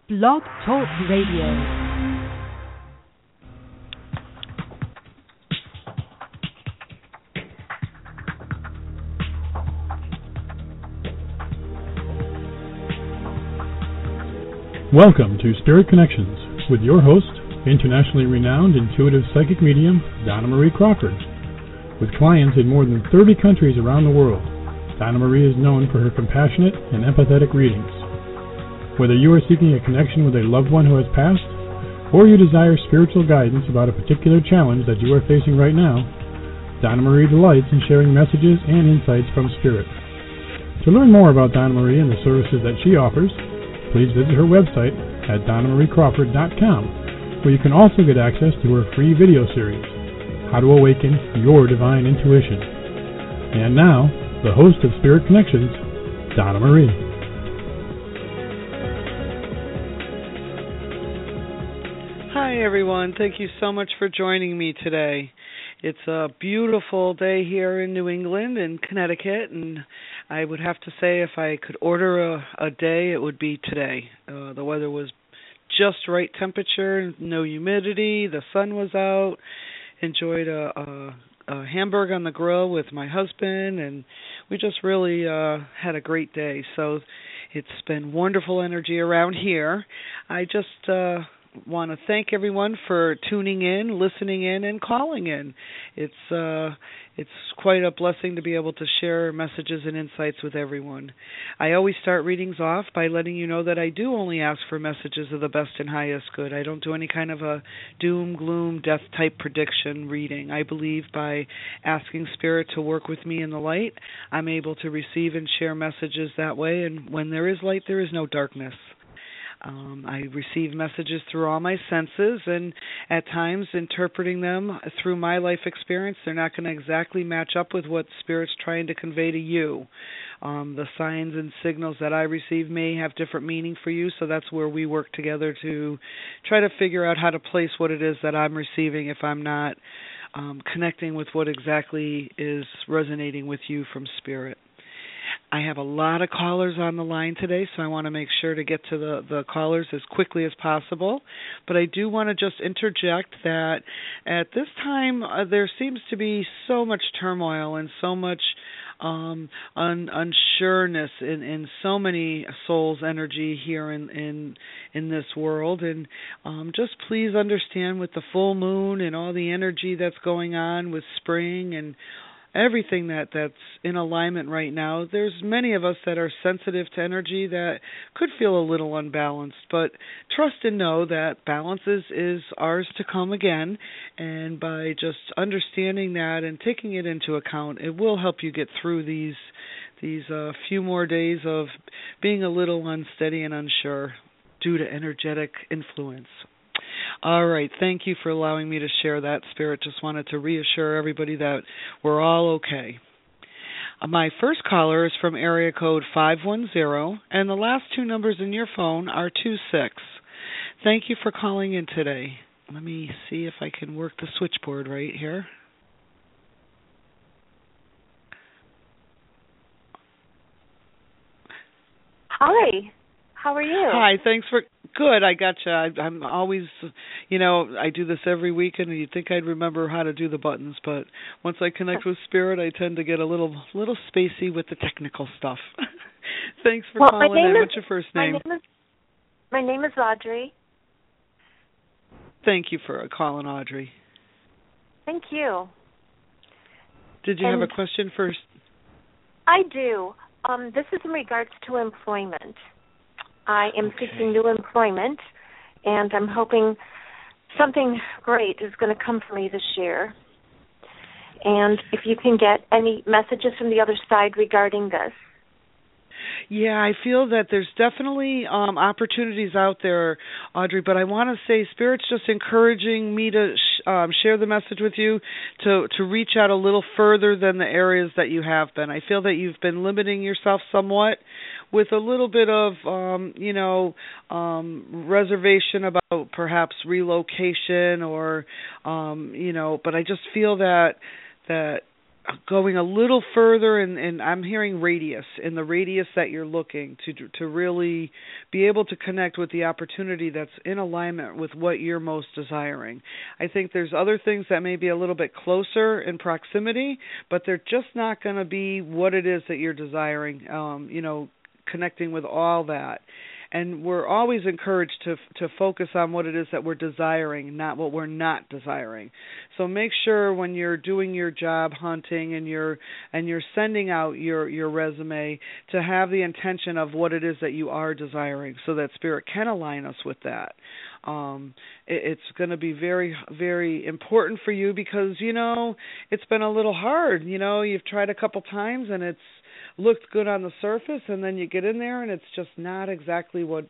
Blog Talk Radio. Welcome to Spirit Connections with your host, internationally renowned intuitive psychic medium, Donna Marie Crawford. With clients in more than 30 countries around the world, Donna Marie is known for her compassionate and empathetic readings. Whether you are seeking a connection with a loved one who has passed, or you desire spiritual guidance about a particular challenge that you are facing right now, Donna Marie delights in sharing messages and insights from Spirit. To learn more about Donna Marie and the services that she offers, please visit her website at DonnaMarieCrawford.com, where you can also get access to her free video series, How to Awaken Your Divine Intuition. And now, the host of Spirit Connections, Donna Marie. Hi everyone, thank you so much for joining me today. It's a beautiful day here in New England and Connecticut, and I would have to say if I could order a day, it would be today. The weather was just right temperature, no humidity, the sun was out, enjoyed a hamburger on the grill with my husband, and we just really had a great day. So it's been wonderful energy around here. I just want to thank everyone for tuning in, listening in, and calling in. It's quite a blessing to be able to share messages and insights with everyone. I always start readings off by letting you know that I do only ask for messages of the best and highest good. I don't do any kind of a doom, gloom, death type prediction reading. I believe by asking Spirit to work with me in the light, I'm able to receive and share messages that way, and when there is light, there is no darkness. I receive messages through all my senses, and at times interpreting them through my life experience, they're not going to exactly match up with what Spirit's trying to convey to you. The signs and signals that I receive may have different meaning for you, so that's where we work together to try to figure out how to place what it is that I'm receiving if I'm not connecting with what exactly is resonating with you from Spirit. I have a lot of callers on the line today, so I want to make sure to get to the callers as quickly as possible. But I do want to just interject that at this time there seems to be so much turmoil and so much unsureness in so many souls' energy here in this world. And just please understand with the full moon and all the energy that's going on with spring and everything that's in alignment right now, there's many of us that are sensitive to energy that could feel a little unbalanced, but trust and know that balance is ours to come again, and by just understanding that and taking it into account, it will help you get through these few more days of being a little unsteady and unsure due to energetic influence. All right, thank you for allowing me to share that, Spirit. Just wanted to reassure everybody that we're all okay. My first caller is from area code 510, and the last two numbers in your phone are 26. Thank you for calling in today. Let me see if I can work the switchboard right here. Hi. How are you? Hi, thanks for... Good, I gotcha. I'm always, I do this every weekend, and you'd think I'd remember how to do the buttons, but once I connect with Spirit, I tend to get a little spacey with the technical stuff. Thanks for calling in. What's your first name? My name is Audrey. Thank you for calling, Audrey. Thank you. Did you have a question first? I do. This is in regards to employment. I am seeking new employment, and I'm hoping something great is going to come for me this year. And if you can get any messages from the other side regarding this. Yeah, I feel that there's definitely opportunities out there, Audrey, but I want to say Spirit's just encouraging me to share the message with you to reach out a little further than the areas that you have been. I feel that you've been limiting yourself somewhat with a little bit of, reservation about perhaps relocation or, but I just feel that going a little further, and I'm hearing radius, in the radius that you're looking to really be able to connect with the opportunity that's in alignment with what you're most desiring. I think there's other things that may be a little bit closer in proximity, but they're just not going to be what it is that you're desiring, connecting with all that. And we're always encouraged to focus on what it is that we're desiring, not what we're not desiring. So make sure when you're doing your job hunting and you're sending out your resume to have the intention of what it is that you are desiring, so that Spirit can align us with that. It's going to be very, very important for you because, it's been a little hard. You've tried a couple times and it's looked good on the surface, and then you get in there and it's just not exactly what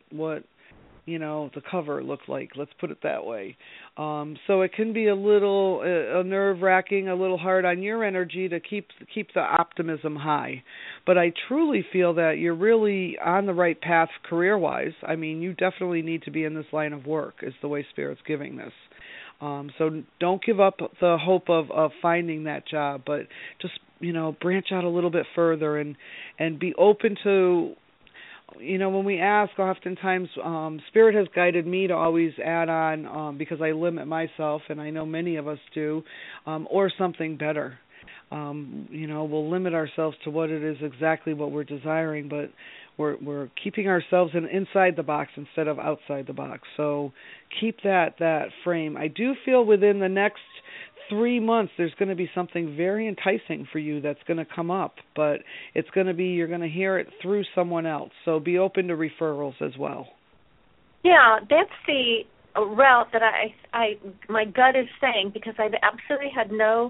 the cover looked like. Let's put it that way. So it can be a little nerve-wracking, a little hard on your energy to keep the optimism high. But I truly feel that you're really on the right path career-wise. I mean, you definitely need to be in this line of work, is the way Spirit's giving this. So don't give up the hope of finding that job, but just branch out a little bit further and be open to, when we ask, oftentimes Spirit has guided me to always add on, because I limit myself, and I know many of us do, or something better. We'll limit ourselves to what it is exactly what we're desiring, but we're keeping ourselves inside the box instead of outside the box. So keep that frame. I do feel within the next 3 months there's going to be something very enticing for you that's going to come up, but it's going to be, you're going to hear it through someone else. So be open to referrals as well. Yeah, that's the route that my gut is saying, because I've absolutely had no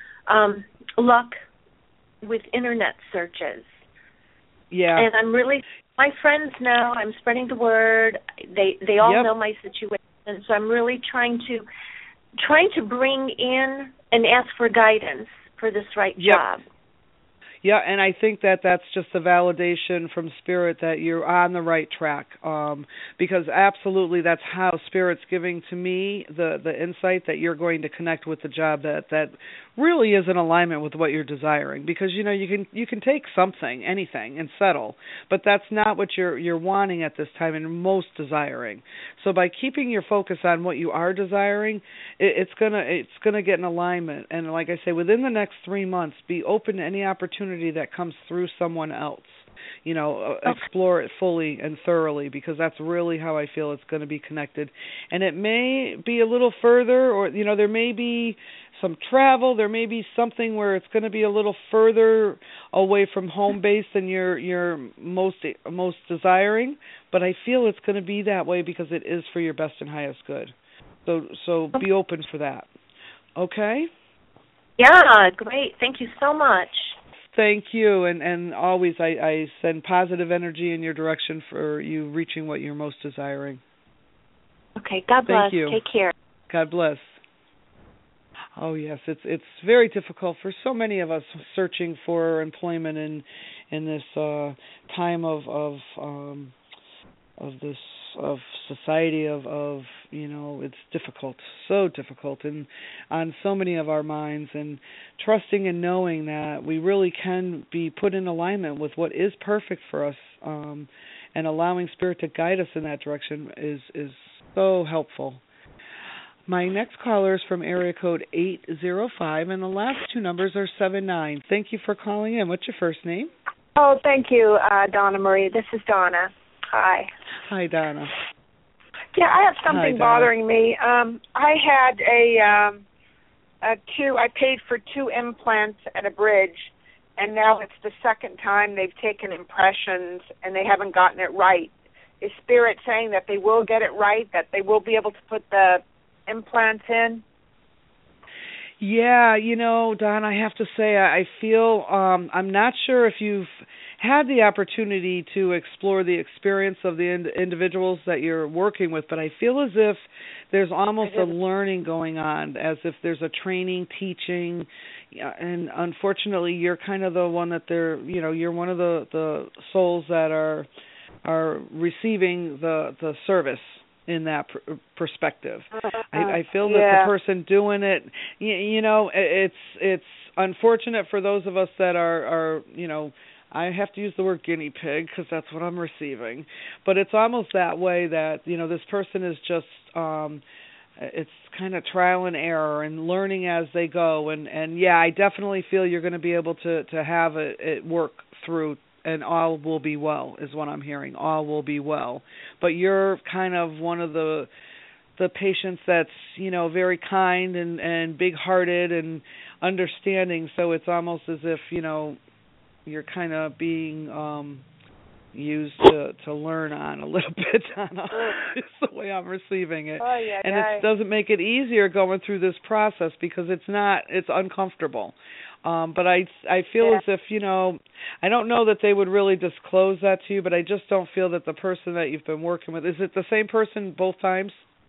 luck with internet searches. Yeah. And I'm really, my friends know, I'm spreading the word. They all know my situation, so I'm really trying to bring in and ask for guidance for this right job. Yeah, and I think that's just a validation from Spirit that you're on the right track, because absolutely that's how Spirit's giving to me the insight that you're going to connect with the job that really is in alignment with what you're desiring. Because you can take something, anything, and settle, but that's not what you're wanting at this time and most desiring. So by keeping your focus on what you are desiring, it's gonna get in alignment. And like I say, within the next 3 months, be open to any opportunity that comes through someone else. Explore it fully and thoroughly, because that's really how I feel it's going to be connected. And it may be a little further, or there may be some travel, there may be something where it's going to be a little further away from home base than you're most desiring, but I feel it's going to be that way because it is for your best and highest good. So be open for that. Okay? Yeah, great. Thank you so much. Thank you, and always I send positive energy in your direction for you reaching what you're most desiring. Okay, God bless. Thank you. Take care. God bless. Oh yes, it's very difficult for so many of us searching for employment in this time of society of it's difficult, so difficult, and on so many of our minds, and trusting and knowing that we really can be put in alignment with what is perfect for us, and allowing Spirit to guide us in that direction is so helpful. My next caller is from area code 805, and the last two numbers are 79. Thank you for calling in. What's your first name? Oh, thank you, Donna Marie. This is Donna. Hi. Hi, Donna. Yeah, I have something bothering me. I had I paid for 2 implants and a bridge, and now it's the second time they've taken impressions and they haven't gotten it right. Is Spirit saying that they will get it right, that they will be able to put the implants in? Yeah, Don, I have to say I feel I'm not sure if you've had the opportunity to explore the experience of the individuals that you're working with, but I feel as if there's almost a learning going on, as if there's a training, teaching, and unfortunately you're kind of the one that you're one of the souls that are receiving the service in that perspective. I feel that the person doing it, it's unfortunate for those of us that are I have to use the word guinea pig because that's what I'm receiving. But it's almost that way that, this person is just, it's kind of trial and error and learning as they go. And yeah, I definitely feel you're going to be able to have it work through, and all will be well is what I'm hearing. All will be well. But you're kind of one of the patients that's, very kind and big-hearted and understanding. So it's almost as if, you're kind of being used to learn on a little bit, Donna. It's the way I'm receiving it. Oh, yeah, and it doesn't make it easier going through this process because it's uncomfortable. But I feel as if, I don't know that they would really disclose that to you, but I just don't feel that the person that you've been working with, is it the same person both times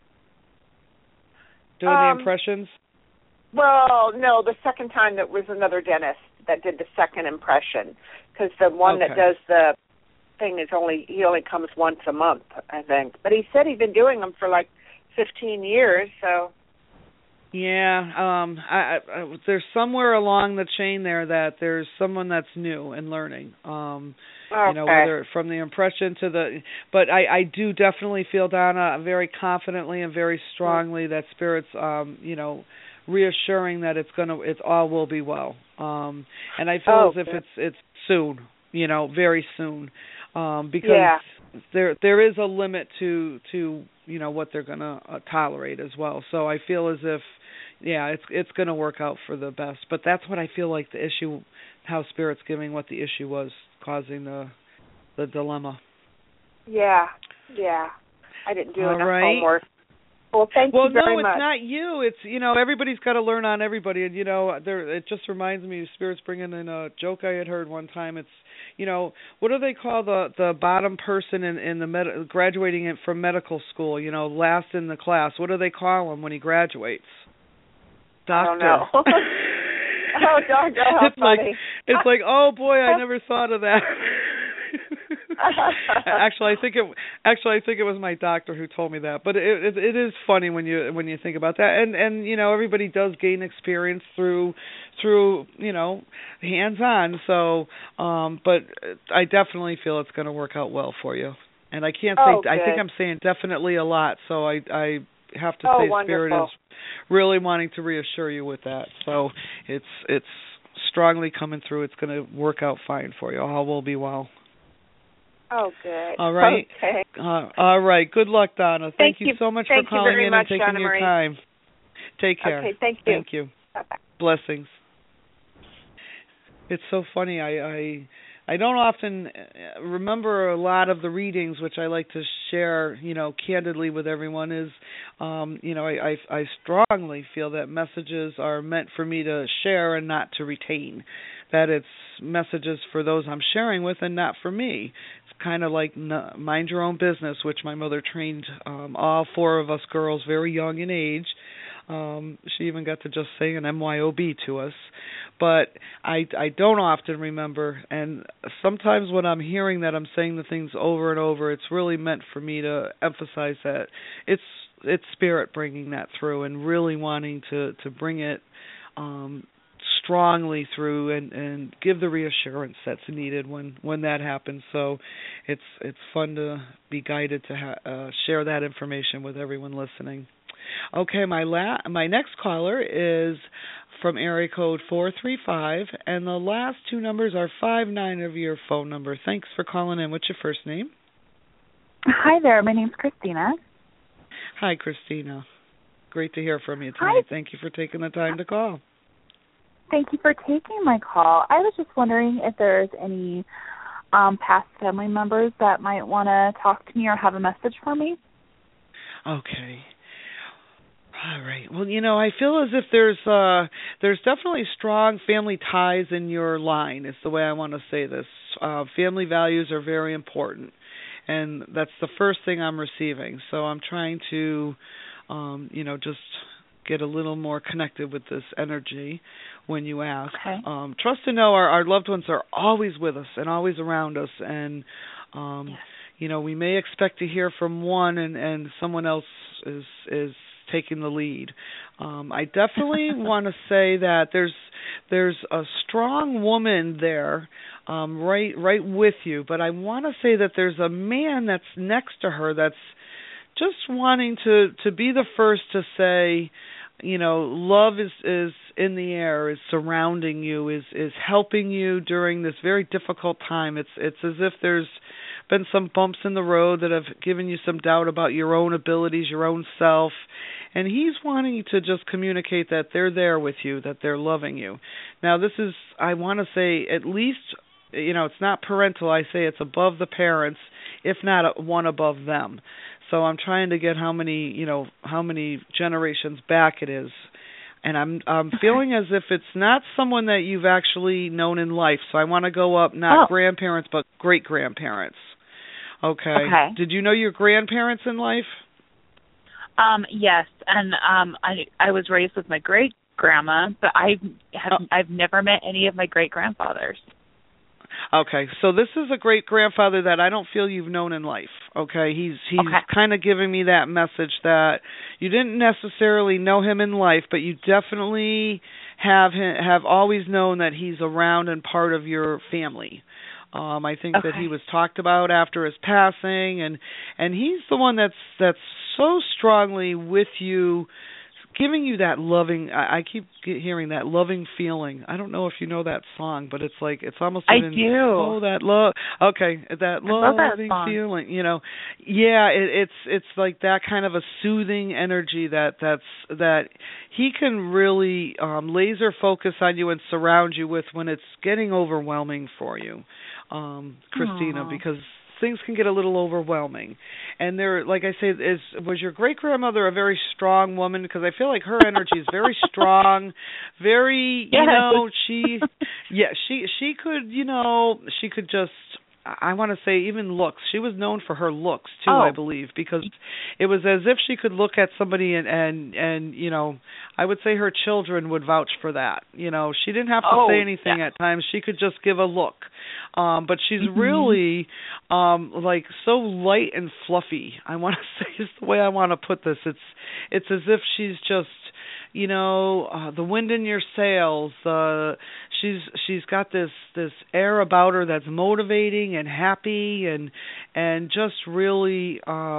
doing the impressions? Well, no, the second time that was another dentist that did the second impression, because the one that does the thing he only comes once a month, I think. But he said he'd been doing them for like 15 years, so. Yeah, there's somewhere along the chain there that there's someone that's new and learning. Whether from the impression to the, but I do definitely feel, Donna, very confidently and very strongly that Spirit's, reassuring that it's all will be well. And I feel as if it's soon, very soon, because there is a limit to what they're going to tolerate as well. So I feel as if, it's going to work out for the best. But that's what I feel like the issue, how Spirit's giving what the issue was causing the dilemma. Yeah. I didn't do enough homework. Well, thank you very much. Well, no, it's not you. It's, everybody's got to learn on everybody. And, it just reminds me, Spirit's bringing in a joke I had heard one time. It's, what do they call the bottom person in the graduating from medical school, last in the class? What do they call him when he graduates? Doctor. I don't know. Oh, doctor, how funny. It's like, oh, boy, I never thought of that. Actually, I think it was my doctor who told me that. But it is funny when you think about that. And everybody does gain experience through hands-on. So, but I definitely feel it's going to work out well for you. And I can't say I think I'm saying definitely a lot. So I have to say wonderful. Spirit is really wanting to reassure you with that. So it's strongly coming through. It's going to work out fine for you. All will be well. Oh, good. All right. Okay. All right. Good luck, Donna. Thank you so much for calling in and taking Donna your Marie. time. Take care. Okay, thank you. Thank you. Bye-bye. Blessings. It's so funny. I don't often remember a lot of the readings, which I like to share, candidly with everyone. Is, I strongly feel that messages are meant for me to share and not to retain. That it's messages for those I'm sharing with and not for me. It's kind of like mind your own business, which my mother trained all four of us girls very young in age. She even got to just say an MYOB to us. But I don't often remember, and sometimes when I'm hearing that I'm saying the things over and over, it's really meant for me to emphasize that it's Spirit bringing that through and really wanting to bring it strongly through and give the reassurance that's needed when that happens. So it's fun to be guided to share that information with everyone listening. Okay, my next caller is from area code 435, and the last two numbers are 59 of your phone number. Thanks for calling in. What's your first name? Hi there. My name's Christina. Hi, Christina. Great to hear from you tonight. Hi. Thank you for taking the time to call. Thank you for taking my call. I was just wondering if there's any past family members that might want to talk to me or have a message for me. Okay. All right. Well, I feel as if there's definitely strong family ties in your line, is the way I want to say this. Family values are very important, and that's the first thing I'm receiving. So I'm trying to, just get a little more connected with this energy when you ask. Okay. Trust to know our loved ones are always with us and always around us, and yes. We may expect to hear from one, and someone else is taking the lead. I definitely want to say that there's a strong woman there, right with you, but I want to say that there's a man that's next to her that's just wanting to be the first to say, love is in the air, is surrounding you, is helping you during this very difficult time. It's as if there's been some bumps in the road that have given you some doubt about your own abilities, your own self, and he's wanting to just communicate that they're there with you, that they're loving you. Now, this is, I want to say, at least, it's not parental. I say it's above the parents, if not one above them. So I'm trying to get how many generations back it is. And I'm feeling as if it's not someone that you've actually known in life. So I want to go up, not grandparents, but great-grandparents. Okay. Did you know your grandparents in life? Yes, and I was raised with my great-grandma, but I've never met any of my great-grandfathers. Okay, so this is a great-grandfather that I don't feel you've known in life, okay? He's kind of giving me that message that you didn't necessarily know him in life, but you definitely have always known that he's around and part of your family. I think that he was talked about after his passing, and he's the one that's so strongly with you, giving you that loving. I keep hearing that loving feeling. I don't know if you know that song, but it's like it's almost. I do. Oh, that love. Okay, that loving feeling. Yeah, it's like that kind of a soothing energy that he can really laser focus on you and surround you with when it's getting overwhelming for you, Christina, because things can get a little overwhelming. And there, like I say, was your great-grandmother a very strong woman? Because I feel like her energy is very strong, very, she could just, I want to say even looks. She was known for her looks too, I believe, because it was as if she could look at somebody and I would say her children would vouch for that. She didn't have to say anything at times. She could just give a look. But she's really like so light and fluffy. I want to say is the way I want to put this. It's as if she's just the wind in your sails. She's got this air about her that's motivating and happy and just really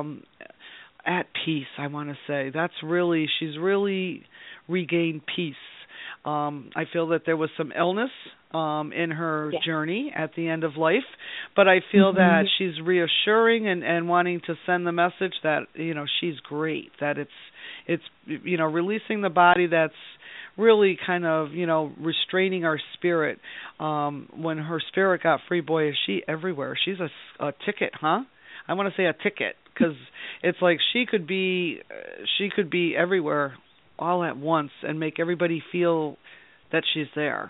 at peace. I want to say she's really regained peace. I feel that there was some illness in her journey at the end of life, but I feel that she's reassuring and wanting to send the message that she's great, that it's releasing the body that's really kind of restraining our spirit. When her spirit got free, boy, is she everywhere. She's a ticket, huh? I want to say a ticket, because it's like she could be everywhere all at once and make everybody feel that she's there,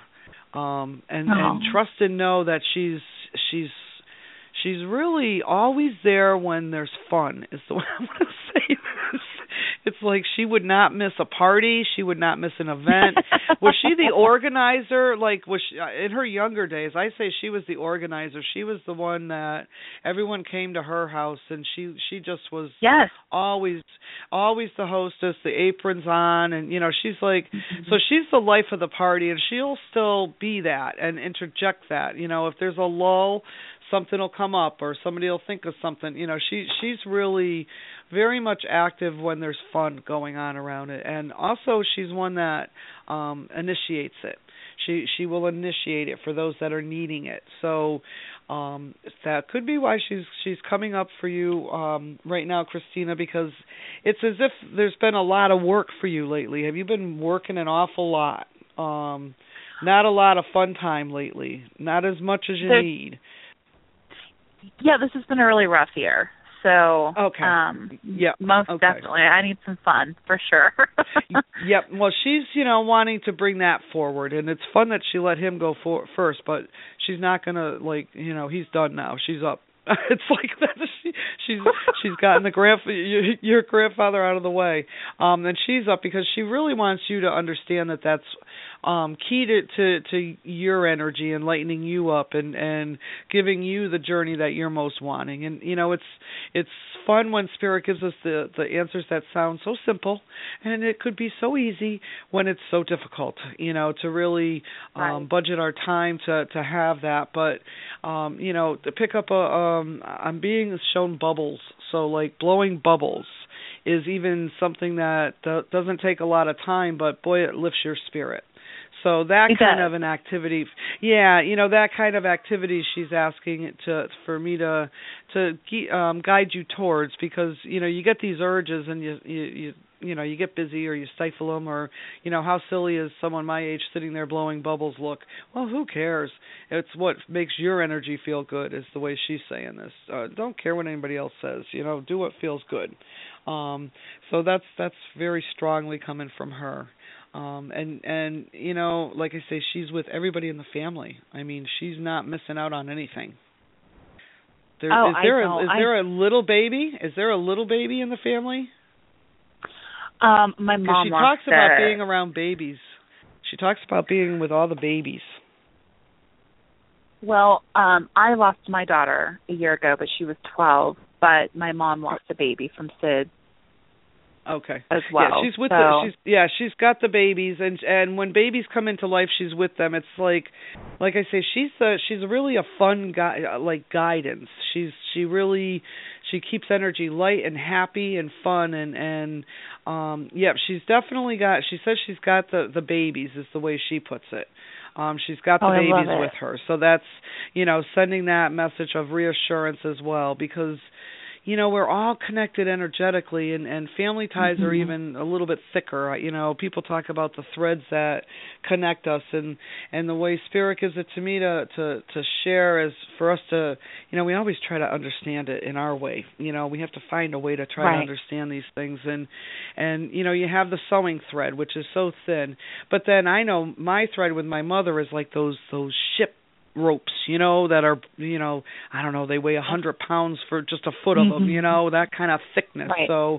and trust and know that she's really always there when there's fun, is the way I want to say this. It's like she would not miss a party. She would not miss an event. Was she the organizer? Like, was she, in her younger days, I say she was the organizer. She was the one that everyone came to her house, and she just was always the hostess, the aprons on, and, she's like, so she's the life of the party, and she'll still be that and interject that. If there's a lull, something will come up or somebody will think of something. She's really very much active when there's fun going on around it. And also she's one that initiates it. She will initiate it for those that are needing it. So that could be why she's coming up for you right now, Christina, because it's as if there's been a lot of work for you lately. Have you been working an awful lot? Not a lot of fun time lately. Not as much as you need. Yeah, this has been a really rough year. So, most definitely. I need some fun, for sure. Yep. Well, she's, wanting to bring that forward, and it's fun that she let him go first, but she's not going to, he's done now. She's up. It's like that. She's gotten your grandfather out of the way, and she's up because she really wants you to understand that that's key to your energy and lightening you up and giving you the journey that you're most wanting. And it's fun when Spirit gives us the answers that sound so simple, and it could be so easy when it's so difficult, to really budget our time to have that. But to pick up I'm being shown bubbles, so like blowing bubbles is even something that doesn't take a lot of time, but boy, it lifts your spirit. So that kind of an activity, that kind of activity she's asking for me to guide you towards, because you get these urges and you get busy or you stifle them, or how silly is someone my age sitting there blowing bubbles look? Well, who cares? It's what makes your energy feel good, is the way she's saying this. Don't care what anybody else says. Do what feels good. So that's very strongly coming from her. And like I say, she's with everybody in the family. I mean, she's not missing out on anything. Is there a little baby? Is there a little baby in the family? My mom. She talks about being around babies. She talks about being with all the babies. Well, I lost my daughter a year ago, but she was 12. But my mom lost a baby from SIDS. Okay. As well. Yeah, she's with she's got the babies, and when babies come into life, she's with them. It's like I say, she's really a fun guidance. She keeps energy light and happy and fun, and she's definitely got. She says she's got the babies, is the way she puts it. She's got the babies with her, so that's sending that message of reassurance as well, because we're all connected energetically, and family ties are even a little bit thicker. People talk about the threads that connect us, and the way Spirit gives it to me to share is for us to, we always try to understand it in our way. We have to find a way to try to understand these things, and you have the sewing thread, which is so thin, but then I know my thread with my mother is like those ship ropes, that are, I don't know, they weigh 100 pounds for just a foot of them, that kind of thickness. Right. So,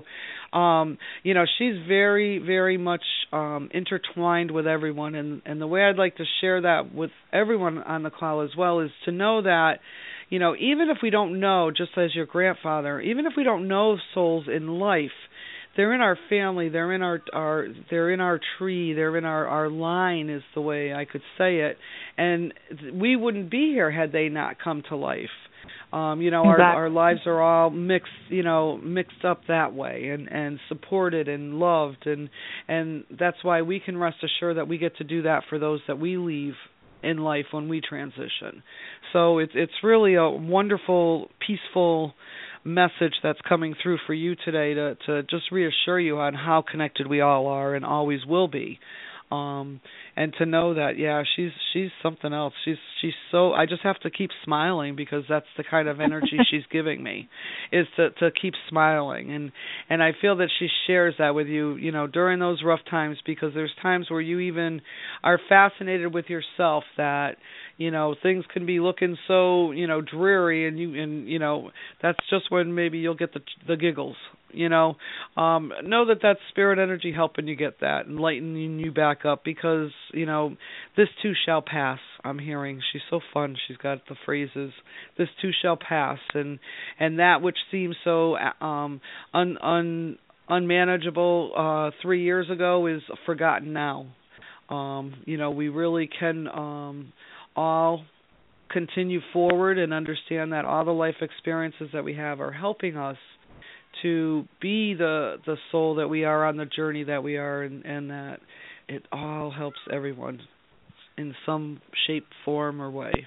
she's very, very much intertwined with everyone, and the way I'd like to share that with everyone on the call as well is to know that, even if we don't know, just as your grandfather, even if we don't know souls in life, they're in our family, they're in our tree, they're in our line, is the way I could say it. And we wouldn't be here had they not come to life. Exactly. Our lives are all mixed up that way, and supported and loved, and that's why we can rest assured that we get to do that for those that we leave in life when we transition. So it's really a wonderful, peaceful message that's coming through for you today to just reassure you on how connected we all are and always will be. And to know that, she's something else. She's so, I just have to keep smiling, because that's the kind of energy she's giving me, is to keep smiling. And I feel that she shares that with you, during those rough times, because there's times where you even are fascinated with yourself that, things can be looking so, dreary, and that's just when maybe you'll get the giggles. Know that's Spirit energy helping you get that and lightening you back up, because this too shall pass. I'm hearing, she's so fun, she's got the phrases, this too shall pass, and that which seems so unmanageable 3 years ago is forgotten now. We really can all continue forward and understand that all the life experiences that we have are helping us to be the soul that we are on the journey that we are, and that it all helps everyone in some shape, form, or way.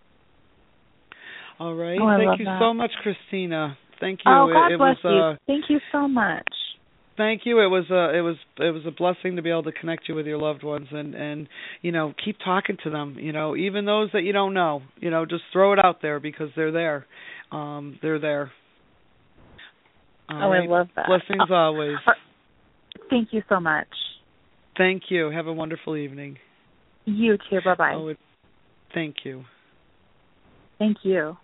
All right. Thank you so much, Christina. Thank you. Oh, God bless you. Thank you so much. Thank you. It was a blessing to be able to connect you with your loved ones, and keep talking to them. Even those that you don't know. Just throw it out there, because they're there. They're there. Right. I love that. Blessings always. Thank you so much. Thank you. Have a wonderful evening. You too. Bye-bye. Thank you. Thank you.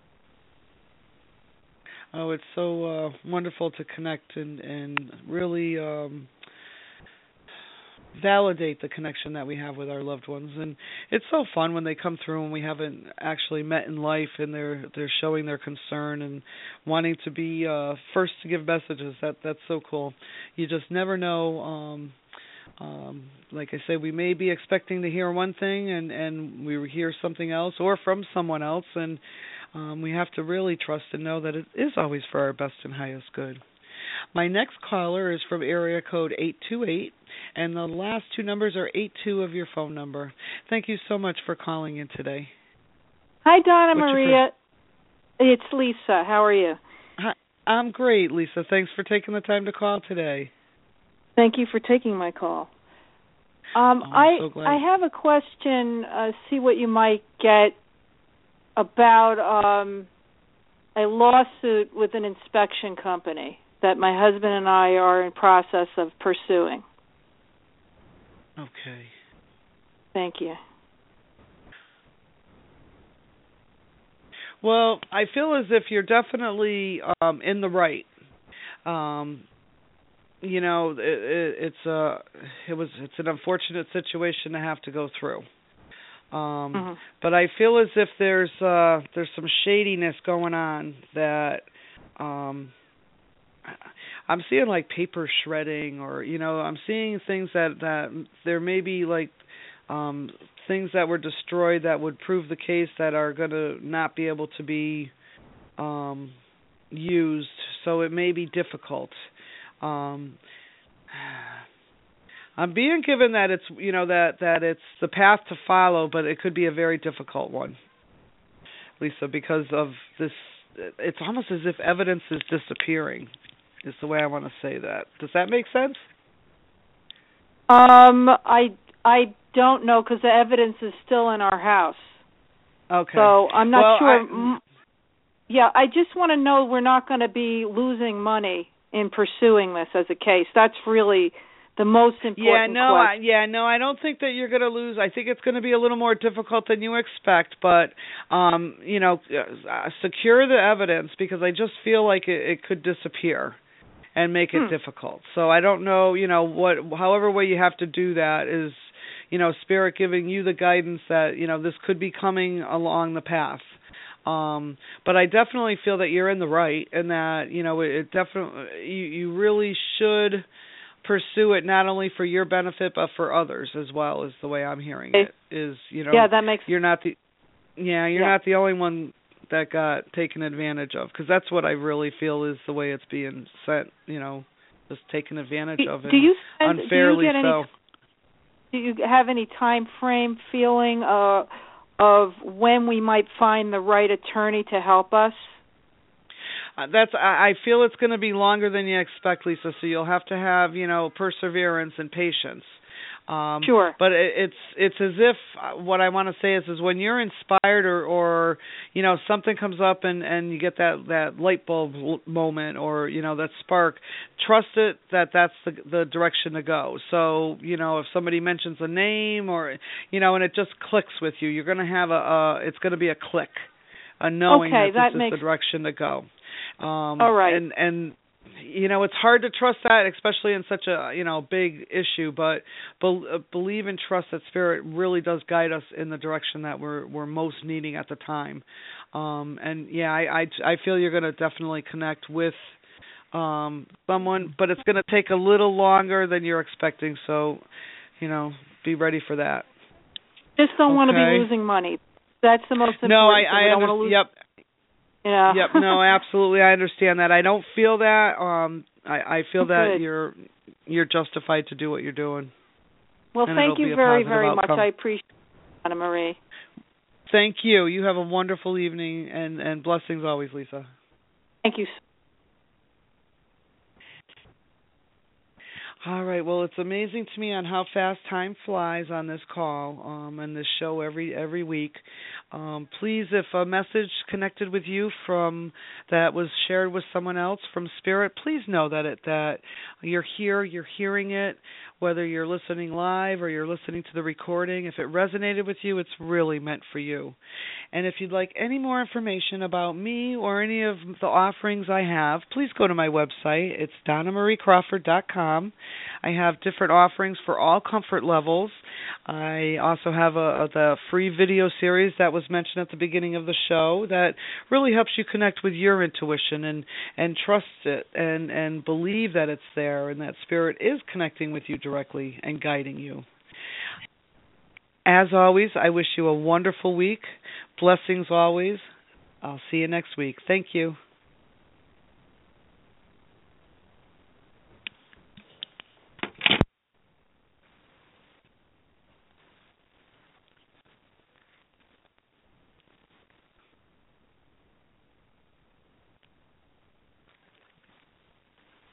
Oh, it's so wonderful to connect and really validate the connection that we have with our loved ones. And it's so fun when they come through and we haven't actually met in life, and they're showing their concern and wanting to be first to give messages. That's so cool. You just never know. Like I say, we may be expecting to hear one thing and we hear something else, or from someone else, and we have to really trust and know that it is always for our best and highest good. My next caller is from area code 828, and the last two numbers are 82 of your phone number. Thank you so much for calling in today. Hi, Donna Maria. It's Lisa. How are you? Hi, I'm great, Lisa. Thanks for taking the time to call today. Thank you for taking my call. I'm so glad. I have a question, see what you might get, about a lawsuit with an inspection company that my husband and I are in process of pursuing. Okay. Thank you. Well, I feel as if you're definitely in the right. You know, it's an unfortunate situation to have to go through. But I feel as if there's some shadiness going on that I'm seeing, like paper shredding, or I'm seeing things that there may be like things that were destroyed that would prove the case that are going to not be able to be used. So it may be difficult. I'm being given that it's that it's the path to follow, but it could be a very difficult one, Lisa, because of this. It's almost as if evidence is disappearing, is the way I want to say that. Does that make sense? I don't know, because the evidence is still in our house. Okay. So I'm not sure. I just want to know we're not going to be losing money in pursuing this as a case. That's really the most important question. I don't think that you're going to lose. I think it's going to be a little more difficult than you expect, but secure the evidence, because I just feel like it could disappear and make it difficult. So I don't know, however way you have to do that is, Spirit giving you the guidance that, this could be coming along the path. But I definitely feel that you're in the right, and that, it definitely, you really should pursue it, not only for your benefit but for others as well, is the way I'm hearing it. Is that makes you're not the not the only one that got taken advantage of, because that's what I really feel is the way it's being sent. Just taken advantage of it unfairly. Do you have any time frame feeling of when we might find the right attorney to help us? I feel it's going to be longer than you expect, Lisa. So you'll have to have, perseverance and patience. Sure. But it's as if what I want to say is when you're inspired or something comes up and you get that light bulb moment, or that spark, trust it that's the direction to go. So if somebody mentions a name or and it just clicks with you, you're going to have it's going to be a click, a knowing that this is the direction to go. All right. And it's hard to trust that, especially in such a big issue. But believe and trust that Spirit really does guide us in the direction that we're most needing at the time. I feel you're going to definitely connect with someone, but it's going to take a little longer than you're expecting. So, be ready for that. Just don't want to be losing money. That's the most important. No, I don't want to lose. Yep. Yeah. Yep. No, absolutely. I understand that. I don't feel that. I feel that you're justified to do what you're doing. Well, thank you very, very much. I appreciate it, Anna Marie. Thank you. You have a wonderful evening, and blessings always, Lisa. Thank you. All right. Well, it's amazing to me on how fast time flies on this call and this show every week. Please, if a message connected with you from that was shared with someone else from Spirit, please know that you're here, you're hearing it, whether you're listening live or you're listening to the recording. If it resonated with you, it's really meant for you. And if you'd like any more information about me or any of the offerings I have, please go to my website. It's DonnaMarieCrawford.com. I have different offerings for all comfort levels. I also have the free video series that was mentioned at the beginning of the show that really helps you connect with your intuition and trust it and believe that it's there and that spirit is connecting with you directly and guiding you. As always, I wish you a wonderful week. Blessings always. I'll see you next week. Thank you.